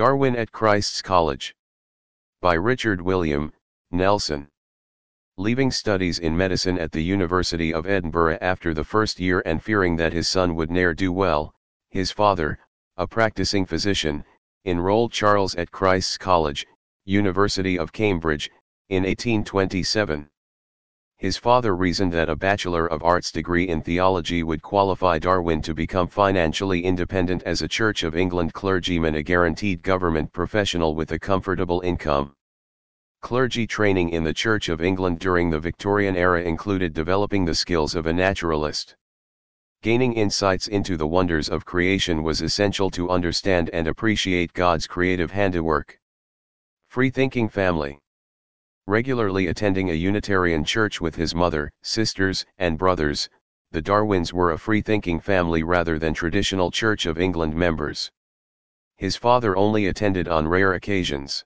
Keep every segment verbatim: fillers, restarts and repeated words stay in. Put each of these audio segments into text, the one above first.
Darwin at Christ's College. By Richard William Nelson. Leaving studies in medicine at the University of Edinburgh after the first year and fearing that his son would ne'er do well, his father, a practicing physician, enrolled Charles at Christ's College, University of Cambridge, in eighteen twenty-seven. His father reasoned that a Bachelor of Arts degree in theology would qualify Darwin to become financially independent as a Church of England clergyman, a guaranteed government professional with a comfortable income. Clergy training in the Church of England during the Victorian era included developing the skills of a naturalist. Gaining insights into the wonders of creation was essential to understand and appreciate God's creative handiwork. Free-thinking family. Regularly attending a Unitarian church with his mother, sisters, and brothers, the Darwins were a free-thinking family rather than traditional Church of England members. His father only attended on rare occasions.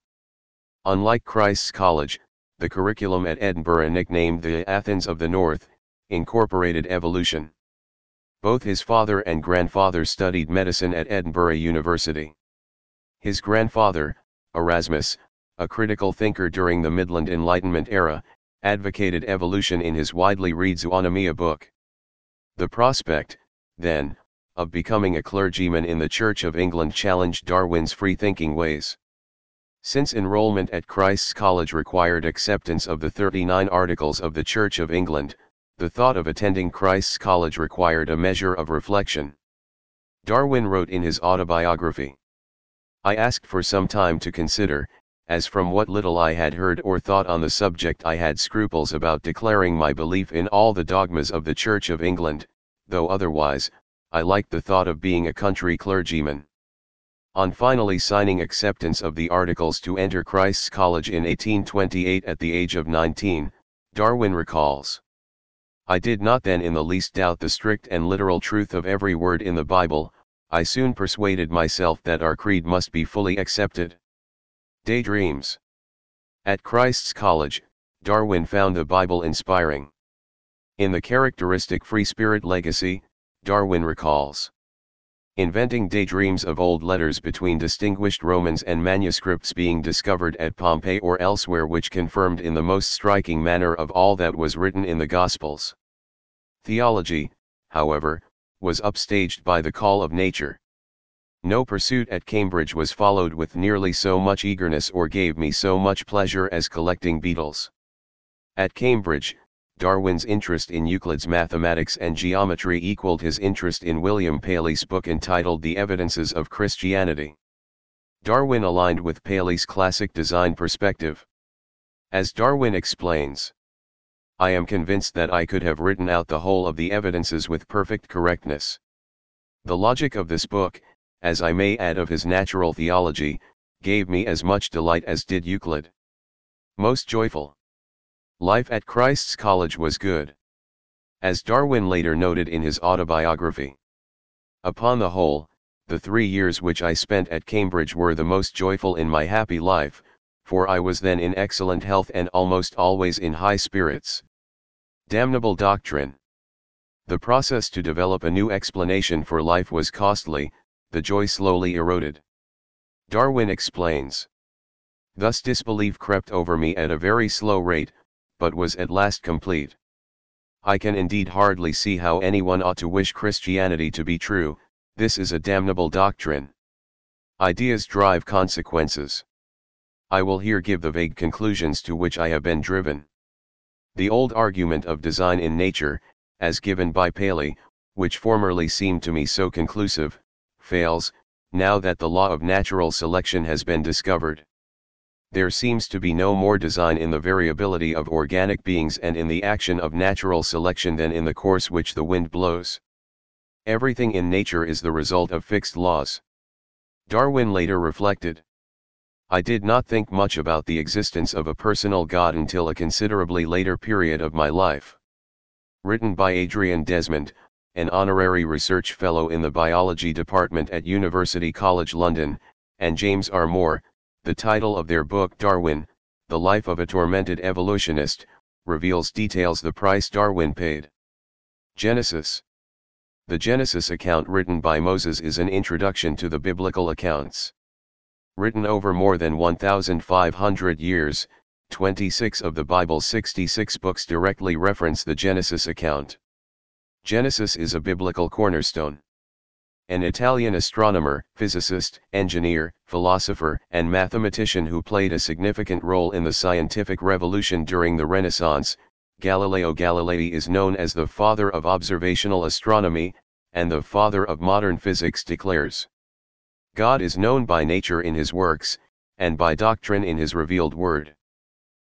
Unlike Christ's College, the curriculum at Edinburgh, nicknamed the Athens of the North, incorporated evolution. Both his father and grandfather studied medicine at Edinburgh University. His grandfather, Erasmus, a critical thinker during the Midland Enlightenment era, advocated evolution in his widely read Zoonomia book. The prospect, then, of becoming a clergyman in the Church of England challenged Darwin's free-thinking ways. Since enrollment at Christ's College required acceptance of the thirty-nine Articles of the Church of England, the thought of attending Christ's College required a measure of reflection. Darwin wrote in his autobiography, "I asked for some time to consider, as from what little I had heard or thought on the subject I had scruples about declaring my belief in all the dogmas of the Church of England, though otherwise, I liked the thought of being a country clergyman." On finally signing acceptance of the Articles to enter Christ's College in eighteen twenty-eight at the age of nineteen, Darwin recalls, "I did not then in the least doubt the strict and literal truth of every word in the Bible. I soon persuaded myself that our creed must be fully accepted." Daydreams. At Christ's College, Darwin found the Bible inspiring. In the characteristic free spirit legacy, Darwin recalls, "Inventing daydreams of old letters between distinguished Romans and manuscripts being discovered at Pompeii or elsewhere which confirmed in the most striking manner of all that was written in the Gospels." Theology, however, was upstaged by the call of nature. No pursuit at Cambridge was followed with nearly so much eagerness or gave me so much pleasure as collecting beetles. At Cambridge, Darwin's interest in Euclid's mathematics and geometry equaled his interest in William Paley's book entitled The Evidences of Christianity. Darwin aligned with Paley's classic design perspective. As Darwin explains, "I am convinced that I could have written out the whole of the evidences with perfect correctness. The logic of this book, as I may add of his natural theology, gave me as much delight as did Euclid. Most joyful. Life at Christ's College was good." As Darwin later noted in his autobiography, "Upon the whole, the three years which I spent at Cambridge were the most joyful in my happy life, for I was then in excellent health and almost always in high spirits." Damnable doctrine. The process to develop a new explanation for life was costly, the joy slowly eroded. Darwin explains, "Thus disbelief crept over me at a very slow rate, but was at last complete. I can indeed hardly see how anyone ought to wish Christianity to be true. This is a damnable doctrine. Ideas drive consequences. I will here give the vague conclusions to which I have been driven. The old argument of design in nature, as given by Paley, which formerly seemed to me so conclusive, fails, now that the law of natural selection has been discovered. There seems to be no more design in the variability of organic beings and in the action of natural selection than in the course which the wind blows. Everything in nature is the result of fixed laws." Darwin later reflected, "I did not think much about the existence of a personal God until a considerably later period of my life." Written by Adrian Desmond, an honorary research fellow in the biology department at University College London, and James R. Moore, the title of their book Darwin, The Life of a Tormented Evolutionist, reveals details the price Darwin paid. Genesis. The Genesis account written by Moses is an introduction to the biblical accounts. Written over more than one thousand five hundred years, twenty-six of the Bible's sixty-six books directly reference the Genesis account. Genesis is a biblical cornerstone. An Italian astronomer, physicist, engineer, philosopher, and mathematician who played a significant role in the scientific revolution during the Renaissance, Galileo Galilei is known as the father of observational astronomy, and the father of modern physics declares. God is known by nature in his works, and by doctrine in his revealed word.